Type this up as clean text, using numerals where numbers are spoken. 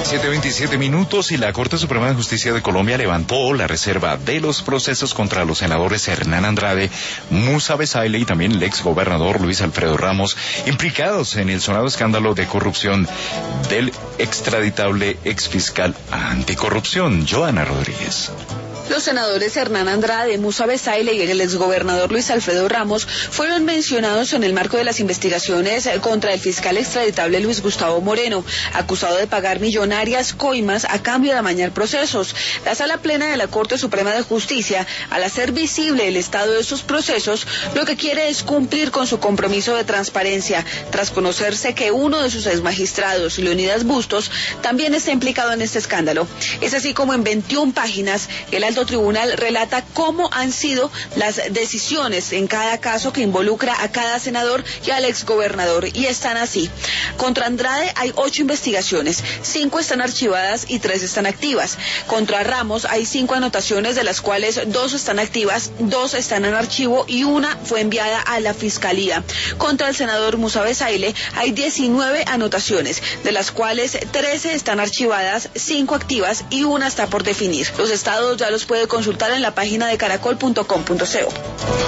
7:27 y la Corte Suprema de Justicia de Colombia levantó la reserva de los procesos contra los senadores Hernán Andrade, Musa Besaile y también el ex gobernador Luis Alfredo Ramos, implicados en el sonado escándalo de corrupción del extraditable exfiscal anticorrupción, Joana Rodríguez. Los senadores Hernán Andrade, Musa Besaile y el exgobernador Luis Alfredo Ramos fueron mencionados en el marco de las investigaciones contra el fiscal extraditable Luis Gustavo Moreno, acusado de pagar millonarias coimas a cambio de amañar procesos. La Sala Plena de la Corte Suprema de Justicia, al hacer visible el estado de sus procesos, lo que quiere es cumplir con su compromiso de transparencia, tras conocerse que uno de sus exmagistrados, Leonidas Bustos, también está implicado en este escándalo. Es así como en 21 páginas, el alto tribunal relata cómo han sido las decisiones en cada caso que involucra a cada senador y al exgobernador, y están así. Contra Andrade hay 8 investigaciones, 5 están archivadas y 3 están activas. Contra Ramos hay 5 anotaciones, de las cuales 2 están activas, 2 están en archivo y una fue enviada a la Fiscalía. Contra el senador Musa Besaile hay 19 anotaciones, de las cuales 13 están archivadas, 5 activas y una está por definir. Los estados ya los puede consultar en la página de caracol.com.co.